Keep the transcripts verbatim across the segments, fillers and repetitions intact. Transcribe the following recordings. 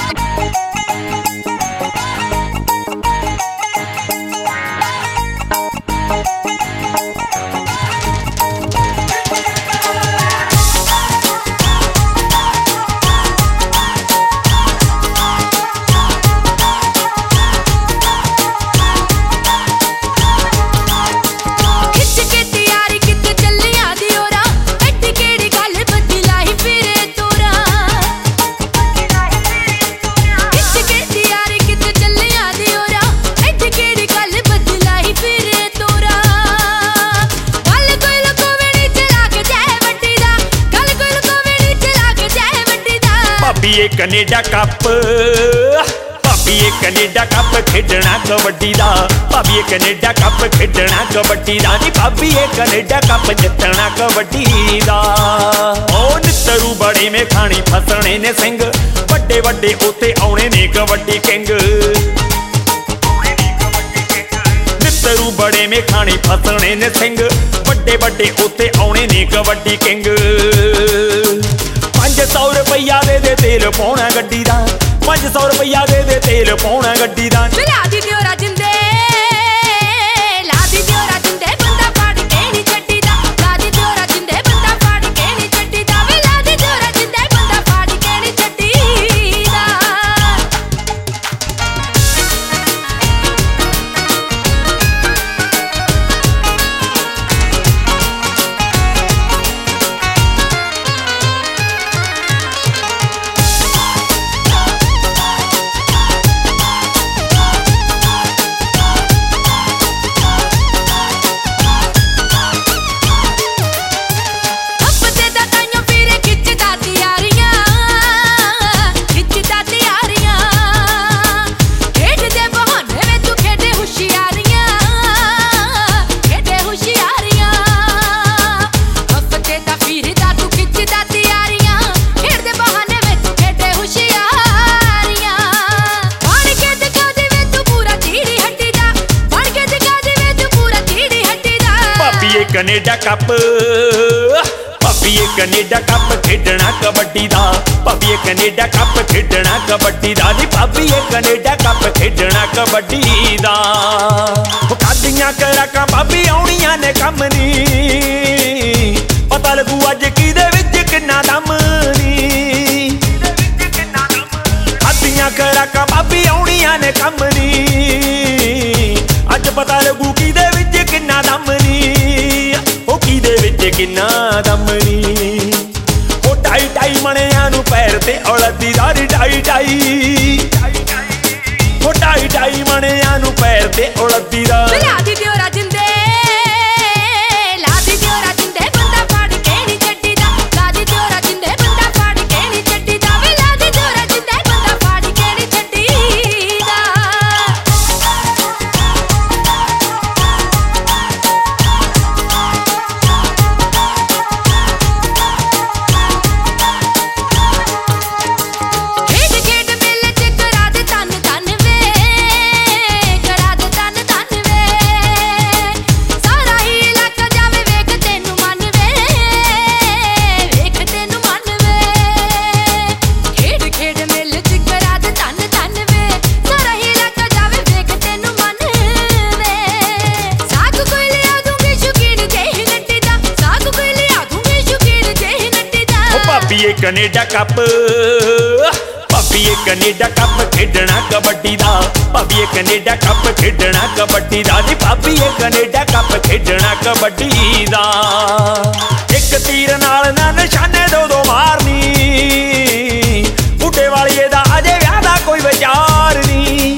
ਭਾਬੀਏ Canada cup ਭਾਬੀਏ Canada cup ਖੇਡਣਾ ਕਬੱਡੀ ਦਾ ਭਾਬੀਏ ਕੈਨੇਡਾ ਕੱਪ ਖੇਡਣਾ ਕਬੱਡੀ ਦਾ ਨੀ ਭਾਬੀਏ ਕੈਨੇਡਾ ਕੱਪ ਜਿੱਤਣਾ ਕਬੱਡੀ ਦਾ ਓ ਨਿੱਤਰੂ ਬੜੇ ਮੇ ਖਾਣੀ ਫਸਣੇ ਨੇ ਸਿੰਘ ਵੱਡੇ ਵੱਡੇ ਉੱਤੇ ਆਉਣੇ ਨੇ ਕਬੱਡੀ ਕਿੰਗ ਨਿੱਤਰੂ ਬੜੇ ਮੇ ਖਾਣੀ ਫਸਣੇ ਨੇ ਸਿੰਘ ਵੱਡੇ ਵੱਡੇ ਉੱਤੇ ਆਉਣੇ ਨੇ ਕਬੱਡੀ ਕਿੰਗ ਪੰਜ सौ रुपया दे दे तेल पाउणा गड्डी दा पंज सौ रुपया दे दे तेल पाउणा गड्डी दा ला दी दियोरा जिंदे ला दी दियोरा जिंदे बंदा फाड़ के नहीं छड्डी दा ला दी दियोरा जिंदे बंदा फाड़ के नहीं छड्डी दा वे ला दी दियोरा जिंदे बंदा फाड़ के नहीं छड्डी दा कनेडा कप भाबीए कनेडा कप खेडना कबड्डी दा भाबीए कनेडा कप खेडना कबड्डी दा नी भाबीए कनेडा कप खेडना कबड्डी दा कादियां कराकां भाबी आउणियां ने कम नी पता लगू अज किदे विच किन्ना दम नी कादियां कराकां भाबी आउणियां ने कम नी अज पता लगू किदे विच किन्ना दम नी किन्ना दम नी ओ टाई टाई मणियां नूं पैर ते औलदी दारी टाई टाई ओ टाई टाई मणियां नूं पैर ते औलदी दा ला दी दियोरा जिंदे ला दी दियोरा जिंदे बंदा फाड़ के नहीं छड्डी दा ला दी दियोरा जिंदे बंदा फाड़ के नहीं छड्डी दा वे ला दी दियोरा जिंदे बंदा फाड़ के नहीं छड्डी दा भाबीए कनेडा कप भाबीए कनेडा कप खेडना कबड्डी दा भाबीए कनेडा कप खेडना कबड्डी दा नी भाबीए कनेडा कप खेडना कबड्डी दा एक तीर नाल ना निशाने दो दो मारनी बूटे वालीए दा अजे विआह दा कोई विचार नी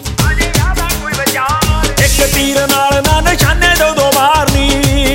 एक तीर नाल ना निशाने दो दो मारनी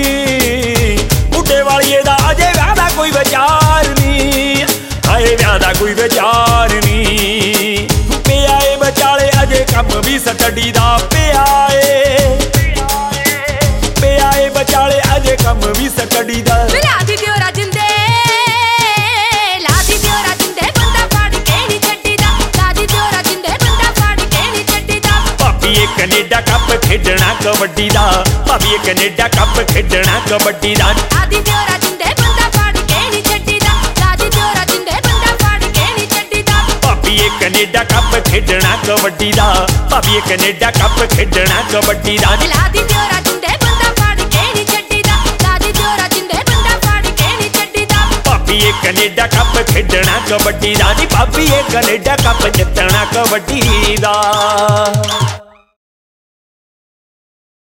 बूटे वालीए दा अजे विआह दा कोई विचार दा कोई विचार नी पिया ए बचाले अजे कम भी सटडी दा पिया ए पिया ए बचाले अजे कम भी सटडी दा ला दी दियोरा जिंदे ला दी दियोरा जिंदे बंदा फाड़ के नहीं छड्डी दा ला दी दियोरा जिंदे बंदा फाड़ के नहीं छड्डी दा भाबीए कनेडा कप खेडना कबड्डी दा भाबीए कनेडा कप खेडना कबड्डी दा ला दी दियोरा जिंदे बंदा फाड़ के नहीं छड्डी दा ला दी दियोरा जिंदे बंदा फाड़ के नहीं छड्डी दा भाबीए ਕੈਨੇਡਾ ਕੱਪ ਖੇਡਣਾ ਕਬੱਡੀ ਦਾ, ਭਾਬੀਏ ਕੈਨੇਡਾ ਕੱਪ ਖੇਡਣਾ ਕਬੱਡੀ ਦਾ ਨੀ। ਲਾ ਦੀ ਦਿਓਰਾ ਜਿੰਦੇ ਬੰਦਾ ਫੜ ਕੇ ਨੀ ਛੱਡੀਦਾ, ਲਾ ਦੀ ਦਿਓਰਾ ਜਿੰਦੇ ਬੰਦਾ ਫੜ ਕੇ ਨੀ ਛੱਡੀਦਾ। ਭਾਬੀਏ ਕੈਨੇਡਾ ਕੱਪ ਖੇਡਣਾ ਕਬੱਡੀ ਦਾ ਨੀ, ਭਾਬੀਏ ਕੈਨੇਡਾ ਕੱਪ ਜਿੱਤਣਾ ਕਬੱਡੀ ਦਾ।